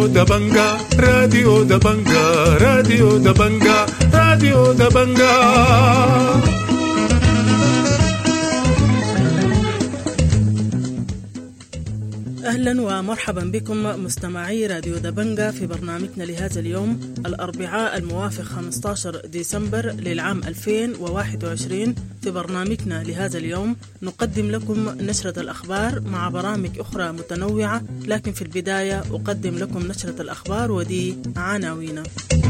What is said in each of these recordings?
راديو دبنجا راديو دبنجا راديو دبنجا راديو دبنجا. أهلا ومرحبا بكم مستمعي راديو دبنجا في برنامجنا لهذا اليوم الأربعاء الموافق 15 ديسمبر للعام 2021. في برنامجنا لهذا اليوم نقدم لكم نشرة الأخبار مع برامج أخرى متنوعة، لكن في البداية أقدم لكم نشرة الأخبار ودي عناوين.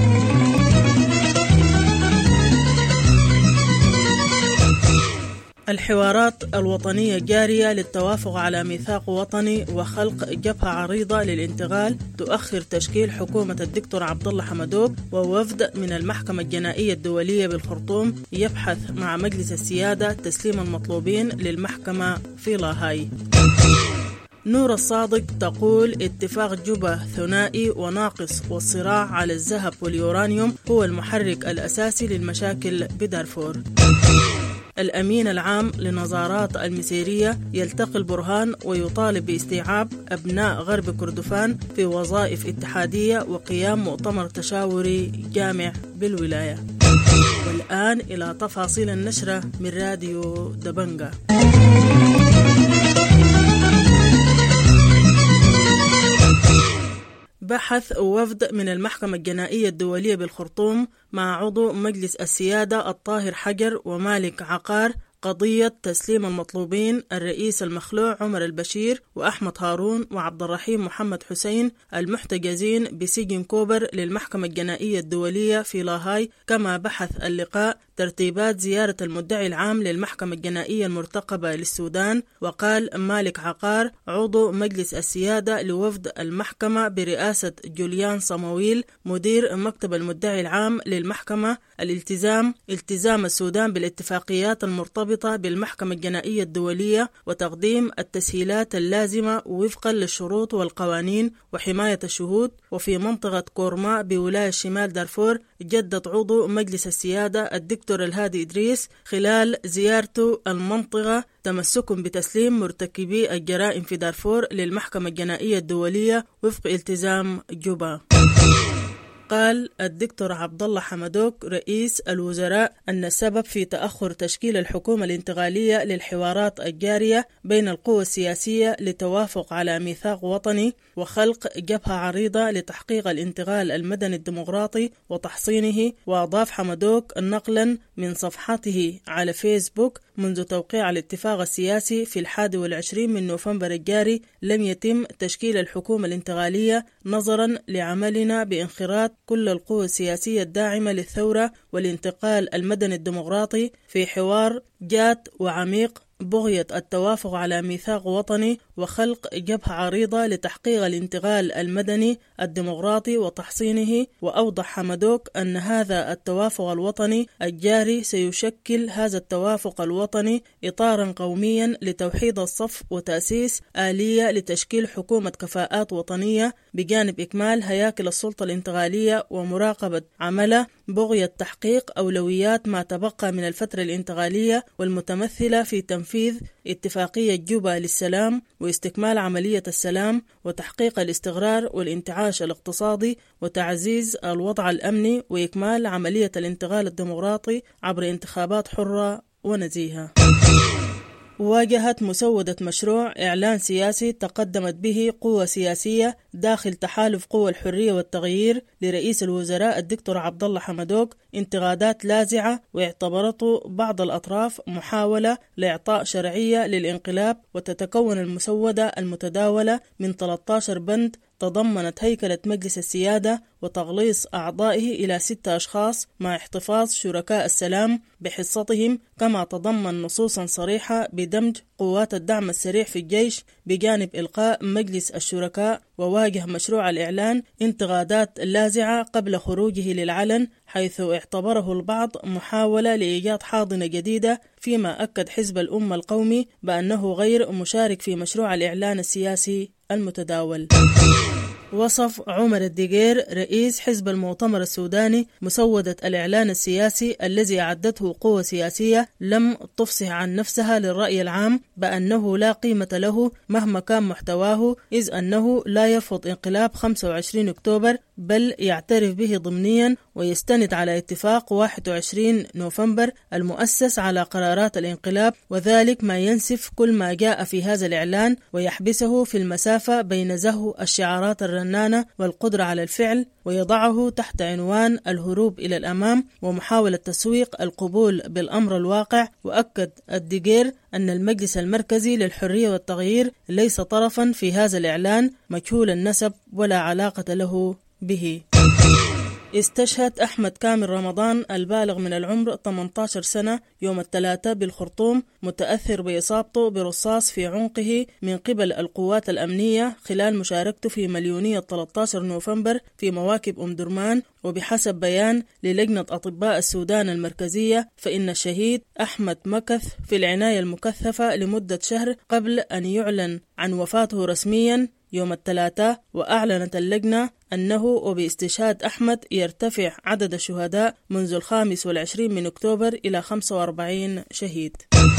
الحوارات الوطنية جارية للتوافق على ميثاق وطني وخلق جبهة عريضة للانتقال تؤخر تشكيل حكومة الدكتور عبد الله حمدوك، ووفد من المحكمة الجنائية الدولية بالخرطوم يبحث مع مجلس السيادة تسليم المطلوبين للمحكمة في لاهاي. نور الصادق تقول اتفاق جوبا ثنائي وناقص، والصراع على الذهب واليورانيوم هو المحرك الأساسي للمشاكل بدارفور. الأمين العام لنظارات المسيرية يلتقي البرهان ويطالب باستيعاب أبناء غرب كردفان في وظائف اتحادية وقيام مؤتمر تشاوري جامع بالولاية. والآن إلى تفاصيل النشرة من راديو دبنجا. بحث وفد من المحكمة الجنائية الدولية بالخرطوم مع عضو مجلس السيادة الطاهر حجر ومالك عقار قضية تسليم المطلوبين الرئيس المخلوع عمر البشير وأحمد هارون وعبد الرحيم محمد حسين المحتجزين بسجن كوبر للمحكمة الجنائية الدولية في لاهاي. كما بحث اللقاء ترتيبات زيارة المدعي العام للمحكمة الجنائية المرتقبة للسودان. وقال مالك عقار عضو مجلس السيادة لوفد المحكمة برئاسة جوليان صمويل مدير مكتب المدعي العام للمحكمة التزام السودان بالاتفاقيات المرتبطة بالمحكمة الجنائية الدولية وتقديم التسهيلات اللازمة وفقا للشروط والقوانين وحماية الشهود. وفي منطقة كورما بولاية شمال دارفور جدد عضو مجلس السيادة الدكتور الهادي إدريس خلال زيارته المنطقة تمسكم بتسليم مرتكبي الجرائم في دارفور للمحكمة الجنائية الدولية وفق التزام جوبا. قال الدكتور عبد الله حمدوك رئيس الوزراء أن السبب في تأخر تشكيل الحكومة الانتقالية للحوارات الجارية بين القوى السياسية لتوافق على ميثاق وطني وخلق جبهة عريضة لتحقيق الانتقال المدني الديمقراطي وتحصينه. وأضاف حمدوك نقلا من صفحته على فيسبوك منذ توقيع الاتفاق السياسي في 21 من نوفمبر الجاري لم يتم تشكيل الحكومة الانتقالية نظرا لعملنا بانخراط كل القوى السياسية الداعمة للثورة والانتقال المدني الديمقراطي في حوار جاد وعميق بغية التوافق على ميثاق وطني وخلق جبهة عريضة لتحقيق الانتقال المدني الديمقراطي وتحصينه. وأوضح حمدوك أن هذا التوافق الوطني الجاري سيشكل هذا التوافق الوطني إطارا قوميا لتوحيد الصف وتأسيس آلية لتشكيل حكومة كفاءات وطنية بجانب إكمال هياكل السلطة الانتقالية ومراقبة عمله بغية تحقيق أولويات ما تبقى من الفترة الانتقالية والمتمثلة في تنفيذ اتفاقية جوبا للسلام واستكمال عملية السلام وتحقيق الاستقرار والانتعاش الاقتصادي وتعزيز الوضع الأمني وإكمال عملية الانتقال الديمقراطي عبر انتخابات حرة ونزيهة. واجهت مسودة مشروع إعلان سياسي تقدمت به قوة سياسية داخل تحالف قوى الحرية والتغيير لرئيس الوزراء الدكتور عبد الله حمدوك انتقادات لاذعة، واعتبرته بعض الأطراف محاولة لإعطاء شرعية للانقلاب. وتتكون المسودة المتداولة من 13 بند تضمنت هيكلة مجلس السيادة وتغليص أعضائه إلى 6 أشخاص مع احتفاظ شركاء السلام بحصتهم. كما تضمن نصوصا صريحة بدمج قوات الدعم السريع في الجيش بجانب إلقاء مجلس الشركاء. وواجه مشروع الإعلان انتقادات لاذعة قبل خروجه للعلن، حيث اعتبره البعض محاولة لإيجاد حاضنة جديدة، فيما أكد حزب الأمة القومي بأنه غير مشارك في مشروع الإعلان السياسي المتداول. وصف عمر الدقير رئيس حزب المؤتمر السوداني مسودة الإعلان السياسي الذي أعدته قوة سياسية لم تفصح عن نفسها للرأي العام بأنه لا قيمة له مهما كان محتواه، إذ أنه لا يرفض انقلاب 25 أكتوبر بل يعترف به ضمنيا ويستند على اتفاق 21 نوفمبر المؤسس على قرارات الانقلاب، وذلك ما ينسف كل ما جاء في هذا الإعلان ويحبسه في المسافة بين زهو الشعارات الرنانة والقدرة على الفعل، ويضعه تحت عنوان الهروب إلى الأمام ومحاولة تسويق القبول بالأمر الواقع. وأكد الدقير أن المجلس المركزي للحرية والتغيير ليس طرفا في هذا الإعلان مجهول النسب ولا علاقة له به. استشهد أحمد كامل رمضان البالغ من العمر 18 سنة يوم الثلاثاء بالخرطوم متأثر بإصابته برصاص في عنقه من قبل القوات الأمنية خلال مشاركته في مليونية 13 نوفمبر في مواكب أم درمان. وبحسب بيان للجنة أطباء السودان المركزية فإن الشهيد أحمد مكث في العناية المكثفة لمدة شهر قبل أن يعلن عن وفاته رسميا يوم الثلاثاء. وأعلنت اللجنة أنه وباستشهاد أحمد يرتفع عدد الشهداء منذ 25 من أكتوبر إلى 45 شهيد.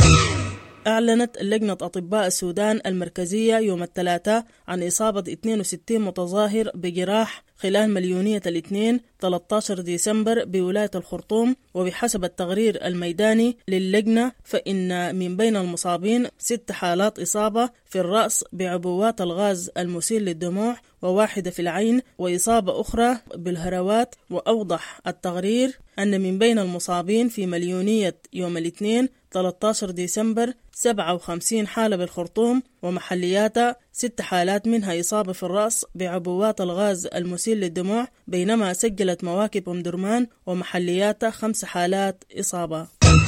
أعلنت لجنة أطباء السودان المركزية يوم الثلاثاء عن إصابة 62 متظاهر بجراح خلال مليونية الاثنين 13 ديسمبر بولاية الخرطوم. وبحسب التقرير الميداني للجنة فإن من بين المصابين 6 حالات إصابة في الرأس بعبوات الغاز المسيل للدموع وواحدة في العين وإصابة أخرى بالهروات. وأوضح التقرير أن من بين المصابين في مليونية يوم الاثنين 13 ديسمبر 57 حالة بالخرطوم ومحلياتها 6 حالات منها إصابة في الرأس بعبوات الغاز المسيل للدموع، بينما سجلت مواكب أم درمان ومحلياتها 5 حالات إصابة.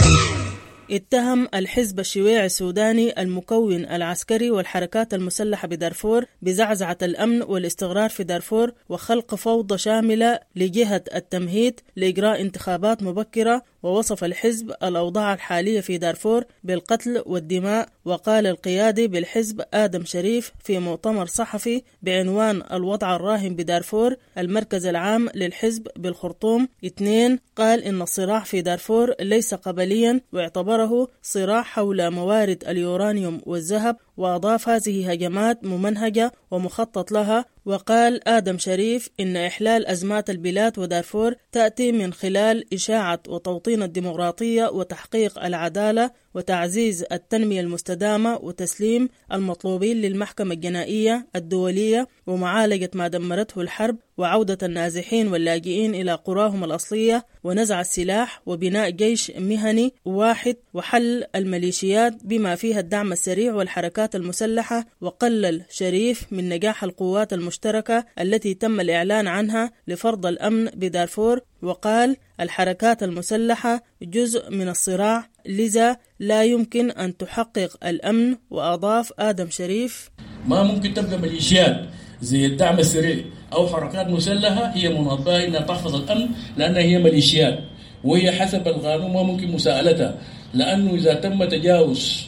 اتهم الحزب الشيوعي السوداني المكون العسكري والحركات المسلحة بدارفور بزعزعة الأمن والاستقرار في دارفور وخلق فوضى شاملة لجهة التمهيد لإجراء انتخابات مبكرة. ووصف الحزب الأوضاع الحالية في دارفور بالقتل والدماء. وقال القيادي بالحزب آدم شريف في مؤتمر صحفي بعنوان الوضع الراهن بدارفور المركز العام للحزب بالخرطوم 2 قال إن الصراع في دارفور ليس قبليا واعتبره صراع حول موارد اليورانيوم والذهب، وأضاف هذه هجمات ممنهجة ومخطط لها. وقال آدم شريف إن إحلال أزمات البلاد ودارفور تأتي من خلال إشاعة وتوطين الديمقراطية وتحقيق العدالة وتعزيز التنمية المستدامة وتسليم المطلوبين للمحكمة الجنائية الدولية ومعالجة ما دمرته الحرب وعودة النازحين واللاجئين إلى قراهم الأصلية ونزع السلاح وبناء جيش مهني واحد وحل الميليشيات بما فيها الدعم السريع والحركات المسلحة. وقلل شريف من نجاح القوات المشتركة التي تم الإعلان عنها لفرض الأمن بدارفور، وقال الحركات المسلحة جزء من الصراع لذا لا يمكن أن تحقق الأمن. وأضاف آدم شريف ما ممكن تبقى ميليشيات زي الدعم السريع أو حركات مسلحة هي منظمة إنها تحفظ الأمن لأنها هي ميليشيات وهي حسب القانون ما ممكن مساءلتها، لأنه إذا تم تجاوز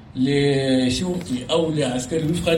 لشرطي أو لعسكري وفقا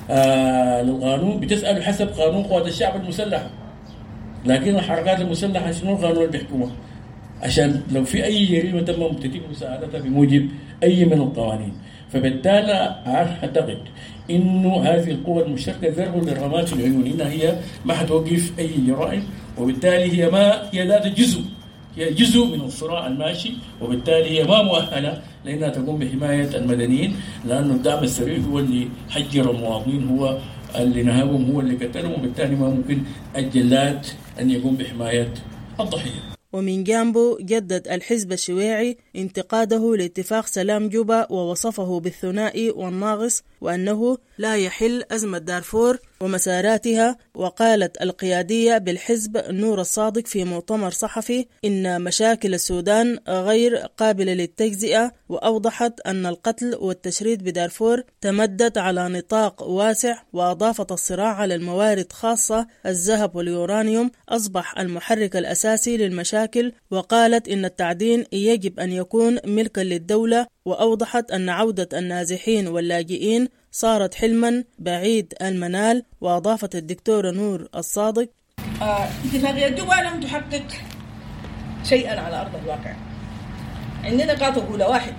للقانون بتسأل حسب قانون قوات الشعب المسلحة. لكن الحركات المسلحة شنو القانون اللي بيحكمها؟ عشان لو في أي جريمة تم تتم مساعدتها بموجب أي من القوانين. فبالتالي أعتقد إنه هذه القوة المشتركة ذرب للرماد في العيون، إنها هي ما حتوقف أي جرائم، وبالتالي هي ذات هي جزء من الصراع الماشي، وبالتالي هي ما مؤهلة لأنها تقوم بحماية المدنيين، لأنه الدعم السريع هو اللي حجر المواطنين، هو اللي نهبهم، هو اللي قتلهم، وبالتالي ما ممكن الجلاد أن يقوم بحماية الضحية. ومن جانبه جدد الحزب الشيوعي انتقاده لاتفاق سلام جوبا ووصفه بالثنائي والناقص وأنه لا يحل أزمة دارفور ومساراتها. وقالت القيادية بالحزب نور الصادق في مؤتمر صحفي إن مشاكل السودان غير قابلة للتجزئة، وأوضحت أن القتل والتشريد بدارفور تمدد على نطاق واسع، وأضافت الصراع على الموارد خاصة الذهب واليورانيوم أصبح المحرك الأساسي للمشاكل. وقالت إن التعدين يجب أن يكون ملكا للدولة وأوضحت أن عودة النازحين واللاجئين صارت حلما بعيد المنال. وأضافت الدكتورة نور الصادق: اتفاقية جوبا لم تحقق شيئا على أرض الواقع. عندنا نقاط أولى: 1،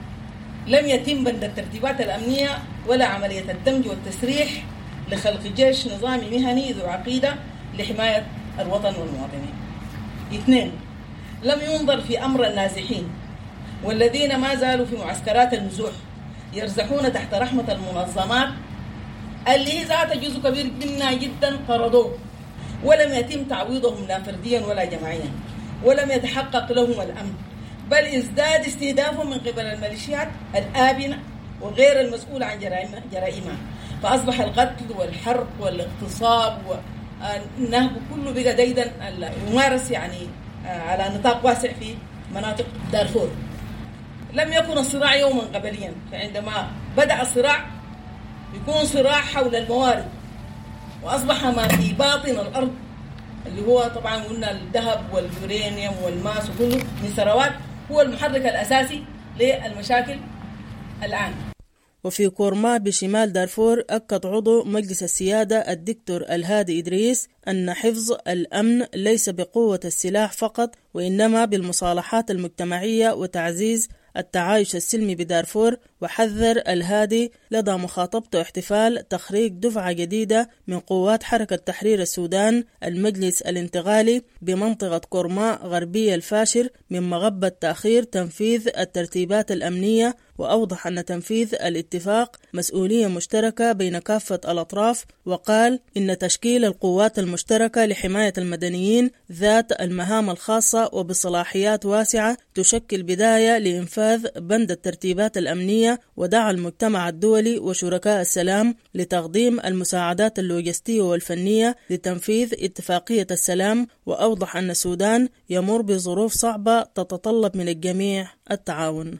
لم يتم بند الترتيبات الأمنية ولا عملية الدمج والتسريح لخلق جيش نظامي مهني ذو عقيدة لحماية الوطن والمواطنين. 2، لم ينظر في أمر النازحين والذين ما زالوا في معسكرات النزوح يرزحون تحت رحمة المنظمات اللي ذات جزء كبير منا جدا طردوه، ولم يتم تعويضهم لا فرديا ولا جماعيا، ولم يتحقق لهم الأمن، بل ازداد استهدافهم من قبل الميليشيات الآبنة وغير المسؤولة عن جرائمها. فأصبح القتل والحرق والاغتصاب والنهب كله بقى ديدا يمارس يعني على نطاق واسع في مناطق دارفور. لم يكن الصراع يوما قبليا، فعندما بدأ الصراع يكون صراع حول الموارد، وأصبح ما في باطن الأرض اللي هو طبعا قلنا الذهب واليورانيوم والماس وكله من ثروات هو المحرك الأساسي للمشاكل الآن. وفي كورما بشمال دارفور أكد عضو مجلس السيادة الدكتور الهادي إدريس أن حفظ الأمن ليس بقوة السلاح فقط، وإنما بالمصالحات المجتمعية وتعزيز التعايش السلمي بدارفور. وحذر الهادي لدى مخاطبته احتفال تخريج دفعة جديدة من قوات حركة تحرير السودان المجلس الانتقالي بمنطقة كورما غربية الفاشر من مغبة تأخير تنفيذ الترتيبات الأمنية. وأوضح أن تنفيذ الاتفاق مسؤولية مشتركة بين كافة الأطراف، وقال إن تشكيل القوات المشتركة لحماية المدنيين ذات المهام الخاصة وبصلاحيات واسعة تشكل بداية لإنفاذ بند الترتيبات الأمنية. ودعا المجتمع الدولي وشركاء السلام لتقديم المساعدات اللوجستية والفنية لتنفيذ اتفاقية السلام. وأوضح أن السودان يمر بظروف صعبة تتطلب من الجميع التعاون.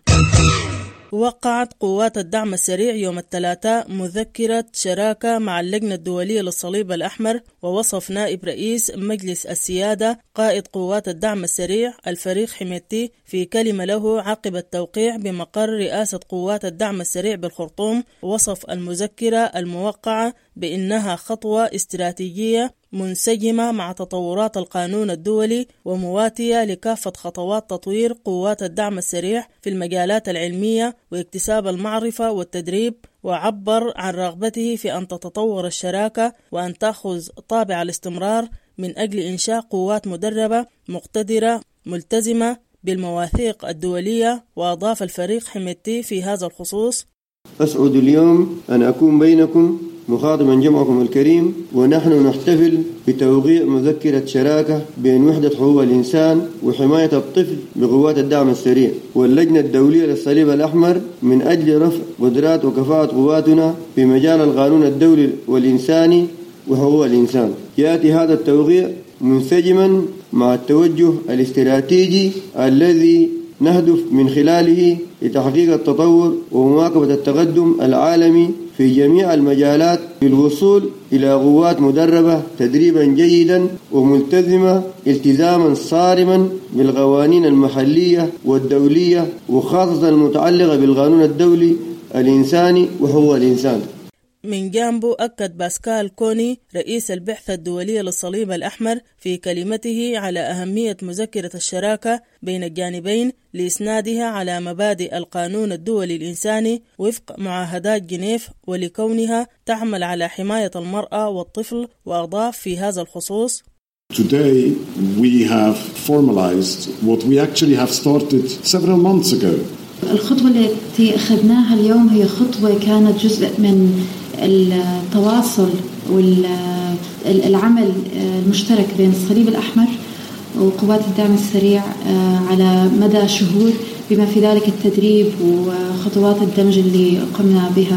وقعت قوات الدعم السريع يوم الثلاثاء مذكرة شراكة مع اللجنة الدولية للصليب الأحمر. ووصف نائب رئيس مجلس السيادة قائد قوات الدعم السريع الفريق حميدتي في كلمة له عقب التوقيع بمقر رئاسة قوات الدعم السريع بالخرطوم، وصف المذكرة الموقعة بأنها خطوة استراتيجية منسجمة مع تطورات القانون الدولي ومواتية لكافة خطوات تطوير قوات الدعم السريع في المجالات العلمية واكتساب المعرفة والتدريب. وعبر عن رغبته في أن تتطور الشراكة وأن تأخذ طابع الاستمرار من أجل إنشاء قوات مدربة مقتدرة ملتزمة بالمواثيق الدولية. وأضاف الفريق حميدتي في هذا الخصوص: أسعد اليوم أن أكون بينكم مخاطبا جمعكم الكريم، ونحن نحتفل بتوقيع مذكرة شراكة بين وحدة حقوق الإنسان وحماية الطفل بقوات الدعم السريع واللجنة الدولية للصليب الأحمر من أجل رفع قدرات وكفاءة قواتنا في مجال القانون الدولي والإنساني وحقوق الإنسان. يأتي هذا التوقيع منسجما مع التوجه الاستراتيجي الذي نهدف من خلاله لتحقيق التطور ومواكبة التقدم العالمي في جميع المجالات للوصول إلى قوات مدربة تدريبا جيدا وملتزمة التزاما صارما بالقوانين المحلية والدولية، وخاصة المتعلقة بالقانون الدولي الإنساني وحقوق الإنسان. من جانبه أكد باسكال كوني رئيس البعثة الدولية للصليب الأحمر في كلمته على أهمية مذكرة الشراكة بين الجانبين لإسنادها على مبادئ القانون الدولي الإنساني وفق معاهدات جنيف، ولكونها تعمل على حماية المرأة والطفل. وأضاف في هذا الخصوص: Today we have formalized what we actually have started several months ago. الخطوة التي أخذناها اليوم هي خطوة كانت جزء من التواصل والعمل المشترك بين الصليب الأحمر وقوات الدعم السريع على مدى شهور، بما في ذلك التدريب وخطوات الدمج اللي قمنا بها.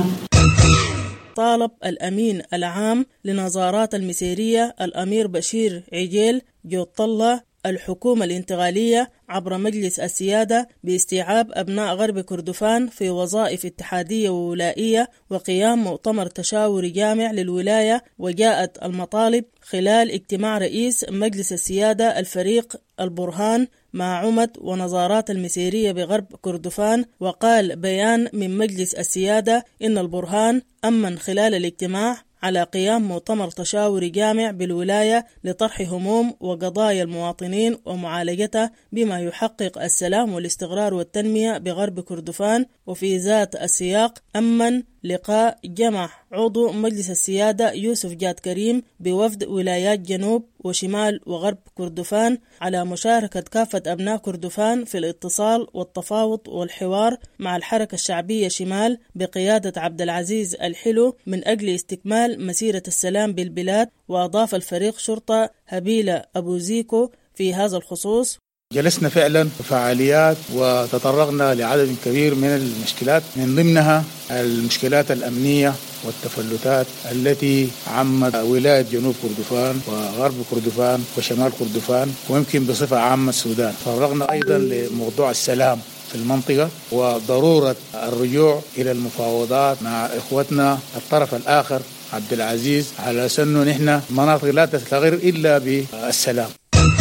طالب الأمين العام لنظارات المسيرية الأمير بشير عجيل جوط الله الحكومة الانتقالية عبر مجلس السيادة باستيعاب أبناء غرب كردفان في وظائف اتحادية وولائية وقيام مؤتمر تشاوري جامع للولاية. وجاءت المطالب خلال اجتماع رئيس مجلس السيادة الفريق البرهان مع عمد ونظارات المسيرية بغرب كردفان. وقال بيان من مجلس السيادة إن البرهان أمن خلال الاجتماع على قيام مؤتمر تشاوري جامع بالولاية لطرح هموم وقضايا المواطنين ومعالجتها بما يحقق السلام والاستقرار والتنمية بغرب كردفان. وفي ذات السياق أمن لقاء جمع عضو مجلس السيادة يوسف جاد كريم بوفد ولايات جنوب وشمال وغرب كردفان على مشاركة كافة أبناء كردفان في الاتصال والتفاوض والحوار مع الحركة الشعبية شمال بقيادة عبد العزيز الحلو من أجل استكمال مسيرة السلام بالبلاد. وأضاف الفريق شرطة هبيلة أبو زيكو في هذا الخصوص: جلسنا فعلا فعاليات وتطرقنا لعدد كبير من المشكلات، من ضمنها المشكلات الأمنية والتفلتات التي عمت ولاية جنوب كردفان وغرب كردفان وشمال كردفان ويمكن بصفة عامة السودان. تطرقنا أيضا لموضوع السلام في المنطقة وضرورة الرجوع إلى المفاوضات مع إخوتنا الطرف الآخر عبد العزيز على أنه نحن مناطق لا تستقر إلا بالسلام.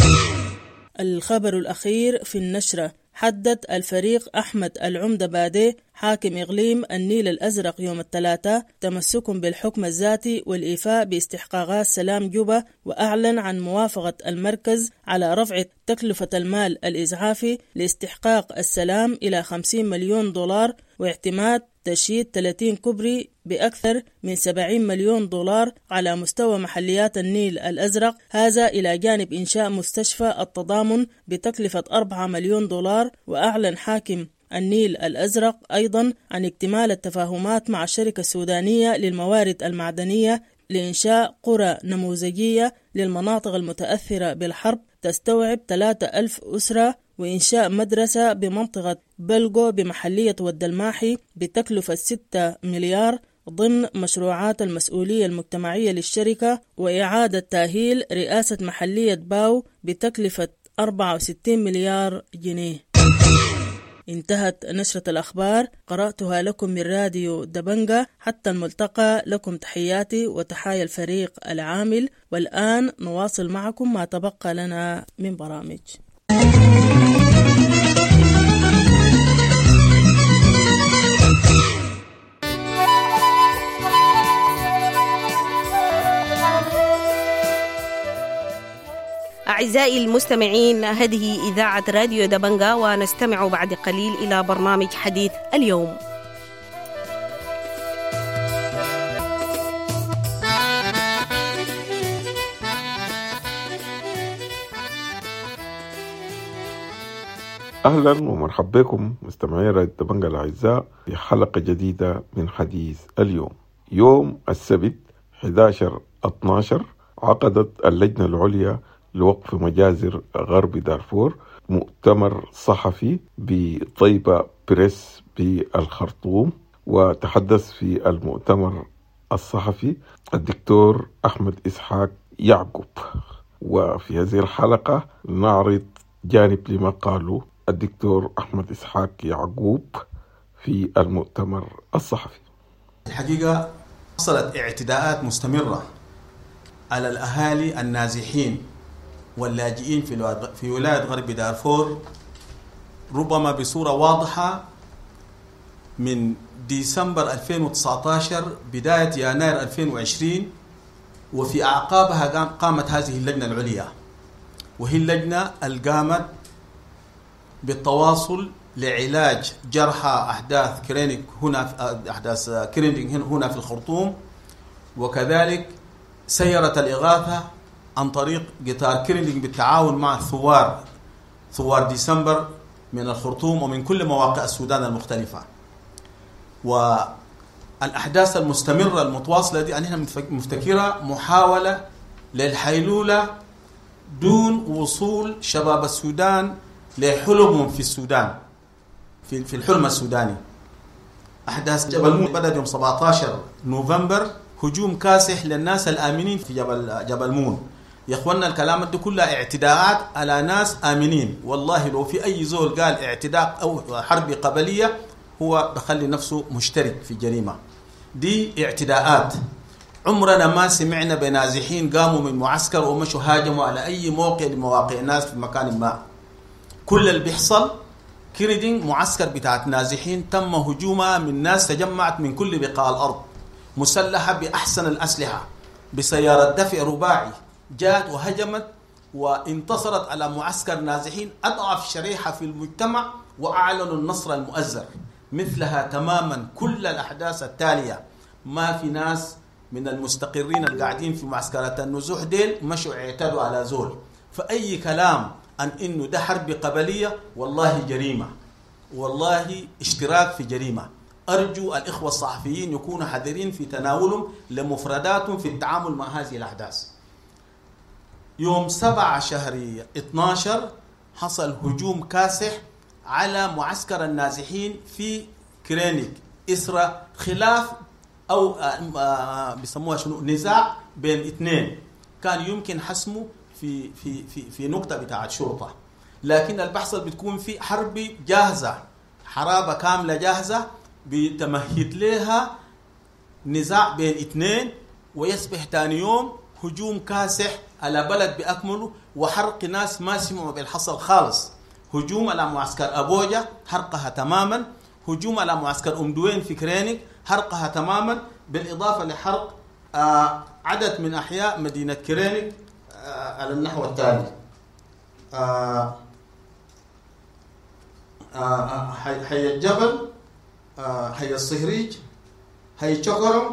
الخبر الأخير في النشرة: حدد الفريق أحمد العمدة بادي حاكم إقليم النيل الأزرق يوم الثلاثاء تمسكهم بالحكم الذاتي والإيفاء باستحقاقات سلام جوبا، وأعلن عن موافقة المركز على رفع تكلفة المال الإزعافي لاستحقاق السلام إلى 50 مليون دولار واعتماد تشييد 30 كوبري بأكثر من 70 مليون دولار على مستوى محليات النيل الأزرق، هذا إلى جانب إنشاء مستشفى التضامن بتكلفة 4 مليون دولار. وأعلن حاكم النيل الأزرق أيضا عن اكتمال التفاهمات مع الشركة السودانية للموارد المعدنية لإنشاء قرى نموذجية للمناطق المتأثرة بالحرب تستوعب 3000 أسرة، وإنشاء مدرسة بمنطقة بلغو بمحلية ودلماحي بتكلفة 6 مليار ضمن مشروعات المسؤولية المجتمعية للشركة، وإعادة تأهيل رئاسة محلية باو بتكلفة 64 مليار جنيه. انتهت نشرة الأخبار، قرأتها لكم من راديو دبنجة. حتى الملتقى، لكم تحياتي وتحايا الفريق العامل. والآن نواصل معكم ما تبقى لنا من برامج. أعزائي المستمعين، هذه إذاعة راديو دبنجا، ونستمع بعد قليل إلى برنامج حديث اليوم. أهلا ومرحبا بكم مستمعين راديو دبنجا الأعزاء في حلقة جديدة من حديث اليوم. يوم السبت 11/12 عقدت اللجنة العليا لوقف مجازر غرب دارفور مؤتمر صحفي بطيبة بريس بالخرطوم، وتحدث في المؤتمر الصحفي الدكتور أحمد إسحاق يعقوب. وفي هذه الحلقة نعرض جانب لما قاله الدكتور أحمد إسحاق يعقوب في المؤتمر الصحفي. الحقيقة حصلت اعتداءات مستمرة على الأهالي النازحين واللاجئين في ولاية غرب دارفور، ربما بصورة واضحة من ديسمبر 2019 بداية يناير 2020، وفي أعقابها قامت هذه اللجنة العليا، وهي اللجنة القامت بالتواصل لعلاج جرحى أحداث كرينيك هنا في الخرطوم، وكذلك سيرت الإغاثة عن طريق قطار كرينيك بالتعاون مع ثوار ديسمبر من الخرطوم ومن كل مواقع السودان المختلفة. والأحداث المستمرة المتواصلة دي أنها مفتكرة محاولة للحيلولة دون وصول شباب السودان لحلمهم في السودان، في الحلم السوداني. أحداث جبل مون بدأت يوم 17 نوفمبر، هجوم كاسح للناس الآمنين في جبل مون. يا اخوانا الكلام ده كلها اعتداءات على ناس آمنين. والله لو في أي زول قال اعتداء أو حرب قبلية هو بخلي نفسه مشترك في جريمة. دي اعتداءات. عمرنا ما سمعنا بنازحين قاموا من معسكر ومشوا هاجموا على أي موقع لمواقع الناس في مكان ما. كل اللي بيحصل كريدينج معسكر بتاعت نازحين تم هجومها من ناس تجمعت من كل بقاع الأرض مسلحة بأحسن الأسلحة بسيارة دفع رباعي جاءت وهجمت وانتصرت على معسكر نازحين أضعف شريحة في المجتمع وأعلنوا النصر المؤزر. مثلها تماما كل الأحداث التالية ما في ناس من المستقرين القاعدين في معسكرات النزوح ديل مشوا اعتدوا على زول. فأي كلام عن إنه ده حرب قبلية والله جريمة، والله اشتراك في جريمة. أرجو الإخوة الصحفيين يكونوا حذرين في تناولهم لمفرداتهم في التعامل مع هذه الأحداث. يوم 7 شهر 12 حصل هجوم كاسح على معسكر النازحين في كرينيك إثر خلاف أو بيسموها شنو نزاع بين اثنين كان يمكن حسمه في نقطة بتاعت شرطة، لكن البحث بتكون في حرب جاهزة، حرابة كاملة جاهزة بتمهد لها نزاع بين اثنين، ويصبح ثاني يوم هجوم كاسح على بلد بأكمله وحرق ناس ما سمعوا بالحصل خالص. هجوم على معسكر أبوجا حرقها تماما، هجوم على معسكر أمدوين في كرينيك حرقها تماما، بالإضافة لحرق عدد من أحياء مدينة كرينيك على النحو التالي: حي الجبل، حي الصهريج، حي شكرم،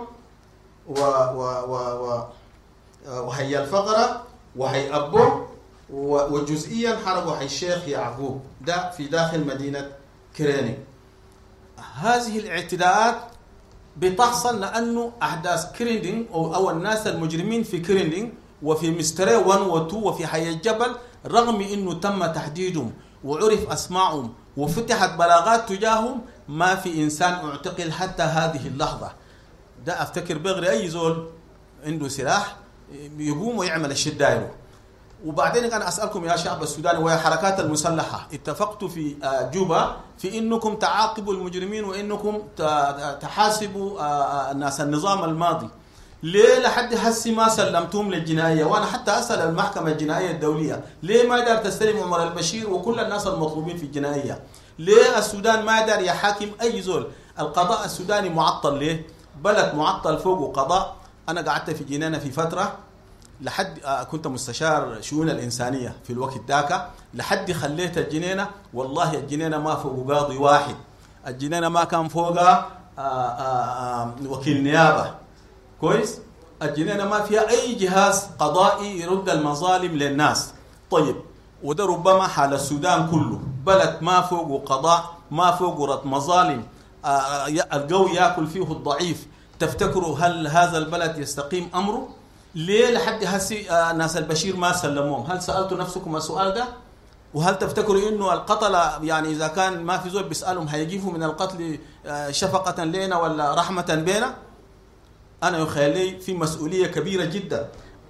وحي الفقرة، وحي أبو، وجزئيا حرقوا حي الشيخ يعقوب، ده في داخل مدينة كرينيك. هذه الاعتداءات بتحصل لأنه أحداث كريندينج أو الناس المجرمين في كريندينج وفي مستري 1 و 2 وفي حي الجبل، رغم أنه تم تحديدهم وعرف أسماءهم وفتحت بلاغات تجاههم، ما في إنسان اعتقل حتى هذه اللحظة. ده أفتكر بغير أي زول عنده سلاح يقوم ويعمل الشيء دايره. وبعدين أنا أسألكم يا شعب السوداني ويا حركات المسلحة، اتفقتوا في جوبا في إنكم تعاقبوا المجرمين وإنكم تحاسبوا الناس النظام الماضي. ليه لحد هسي ما سلمتهم للجنائية؟ وأنا حتى أسأل المحكمة الجنائية الدولية ليه ما يقدر تستلم عمر البشير وكل الناس المطلوبين في الجنائية؟ ليه السودان ما يقدر يحاكم أي زول؟ القضاء السوداني معطل. ليه؟ بلد معطل فوقه قضاء. أنا قعدت في جنينة في فترة لحد كنت مستشار شؤون الإنسانية في الوقت ذاك، لحد خليت الجنينة والله الجنينة ما فوق قاضي واحد، الجنينة ما كان فوقها وكيل نيابة كويس، الجنينة ما فيها أي جهاز قضائي يرد المظالم للناس. طيب وده ربما حال السودان كله، بلد ما فوقه قضاء، ما فوقه رد مظالم، القوي يأكل فيه الضعيف. تفتكروا هل هذا البلد يستقيم أمره؟ ليه لحد هسي ناس البشير ما سلموهم؟ هل سألتوا نفسكم السؤال ده؟ وهل تفتكروا إنه القتلة يعني إذا كان ما في زول بيسألهم هيجيفوا من القتل شفقة لنا ولا رحمة بينا؟ أنا يخيلي في مسؤولية كبيرة جدا.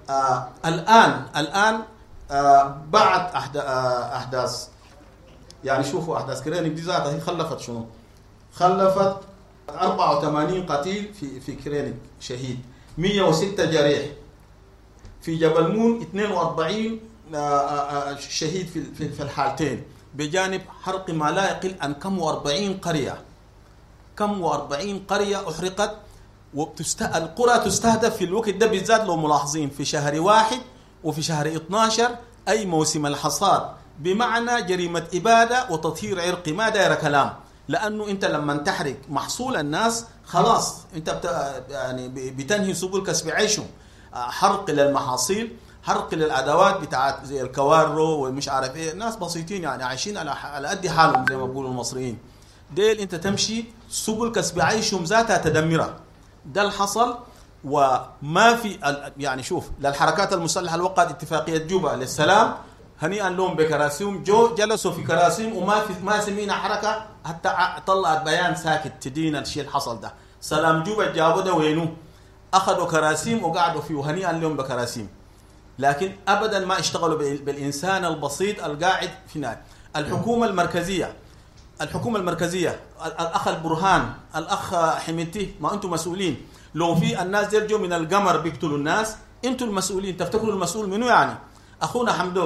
الآن بعد أحداث يعني شوفوا أحداث كرينيك دي ذاتها هي خلفت شنو؟ خلفت 84 قتيل في كرينيك شهيد، 106 جريح. في جبل مون 42 شهيد في الحالتين، بجانب حرق ما لا يقل عن كم و40 قرية. كم و40 قرية أحرقت، القرى تستهدف في الوقت ده بالذات. لو ملاحظين في شهر 1 وفي شهر 12 أي موسم الحصاد، بمعنى جريمة إبادة وتطهير عرقي، ما داير كلام. لأنه أنت لما تحرق محصول الناس خلاص أنت يعني بتنهي سبل كسب عيشهم. حرق للمحاصيل، حرق للأدوات بتاعت زي الكوارو ومش عارف إيه، ناس بسيطين يعني عايشين على قد حالهم زي ما بيقولوا المصريين. ديل أنت تمشي سبل كسب عيشهم ذاتها تدمرها. ده الحصل. وما في يعني شوف للحركات المسلحة الوقعت اتفاقية جوبا للسلام، هنيئا لهم بكراسيهم، جلسوا في كراسيهم وما سمينا حركة حتى طلعت بيان ساكت تدين الشيء الحصل ده. سلام جوبا جابوا ده وينو؟ أخذوا كراسيم وقعدوا فيه، هنيئا لهم بكراسيم. لكن أبدا ما اشتغلوا بالإنسان البسيط القاعد في نار. الحكومة المركزية الأخ البرهان، الأخ حميتي، ما أنتم مسؤولين. لو في الناس يرجوا من القمر بيقتلوا الناس، أنتم المسؤولين. تفتكروا المسؤول منو يعني؟ أخونا حمدوك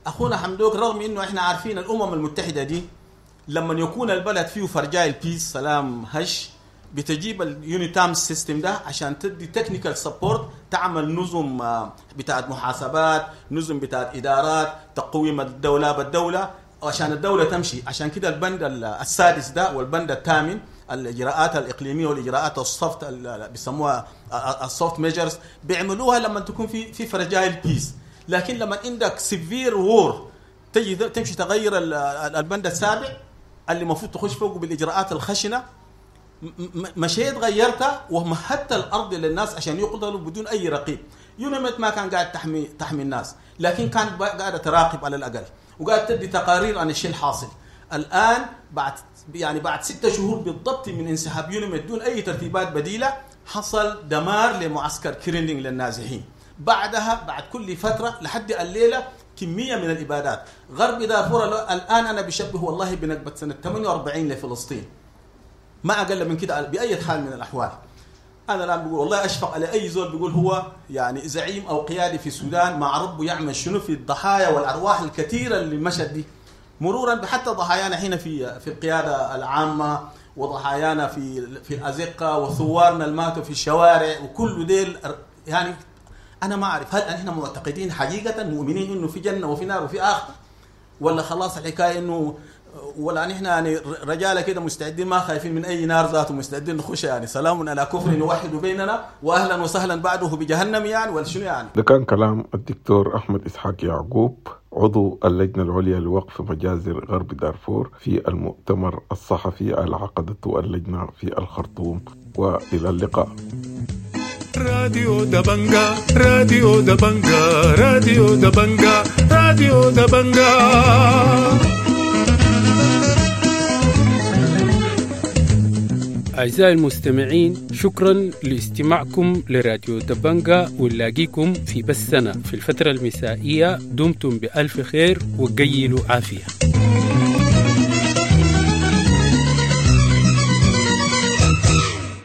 أخونا حمدوك رغم إنه إحنا عارفين الأمم المتحدة دي لما يكون البلد فيه فرجاء البيس سلام هش بتجيب اليونيتام سيستم ده عشان تدي تكنيكال سبورت، تعمل نظم بتاعت محاسبات، نظم بتاعت إدارات، تقويم الدولة بالدولة عشان الدولة تمشي. عشان كده البند السادس ده والبند الثامن الإجراءات الإقليمية والإجراءات السوفت بيسموها السوفت ميجرز بيعملوها لما تكون في فرجاء البيس. لكن لما عندك سيفير وور تجي تمشي تغير البند السابع اللي المفروض تخش فوقه بالإجراءات الخشنة، مشيت غيرتها ومهدت الأرض للناس عشان يقتلوا بدون أي رقيب. يونمت ما كان قاعد تحمي الناس، لكن كانت قاعدة تراقب على الأقل وقاعد تدي تقارير عن الشيء الحاصل. الآن بعد 6 شهور بالضبط من انسحاب يونمت دون أي ترتيبات بديلة حصل دمار لمعسكر كرينينج للنازحين. بعدها بعد كل فترة لحد الليلة كمية من الإبادات. غرب دارفور الآن أنا بشبه والله بنكبة سنة 48 لفلسطين، ما أقل من كده بأي حال من الأحوال. أنا الآن بقول والله أشفق على أي زول بيقول هو يعني زعيم أو قيادي في السودان مع ربه يعمل شنو في الضحايا والأرواح الكثيرة اللي مشت دي، مرورا بحتى ضحايانا هنا في القيادة العامة، وضحايانا في الأزقة، وثوارنا الماتوا في الشوارع، وكل ديل. يعني أنا ما أعرف هل إحنا معتقدين حقيقة مؤمنين إنه في جنة وفي نار وفي آخر، ولا خلاص الحكاية إنه ولا نحن يعني رجالة كده مستعدين ما خايفين من أي نار ذاته مستعدين نخش يعني سلام على كفر يوحد بيننا وأهلا وسهلا بعده بجهنم يعني ولا شنو يعني. ده كان كلام الدكتور أحمد إسحاق يعقوب عضو اللجنة العليا لوقف مجازر غرب دارفور في المؤتمر الصحفي اللي عقدته اللجنة في الخرطوم، وإلى اللقاء. راديو دبنجا راديو دبنجا راديو دبنجا راديو دبنجا. أعزائي المستمعين، شكرا لاستماعكم لراديو دبنجا، ونلاقيكم في بثنا في الفترة المسائية. دمتم بألف خير وقيلوا عافية.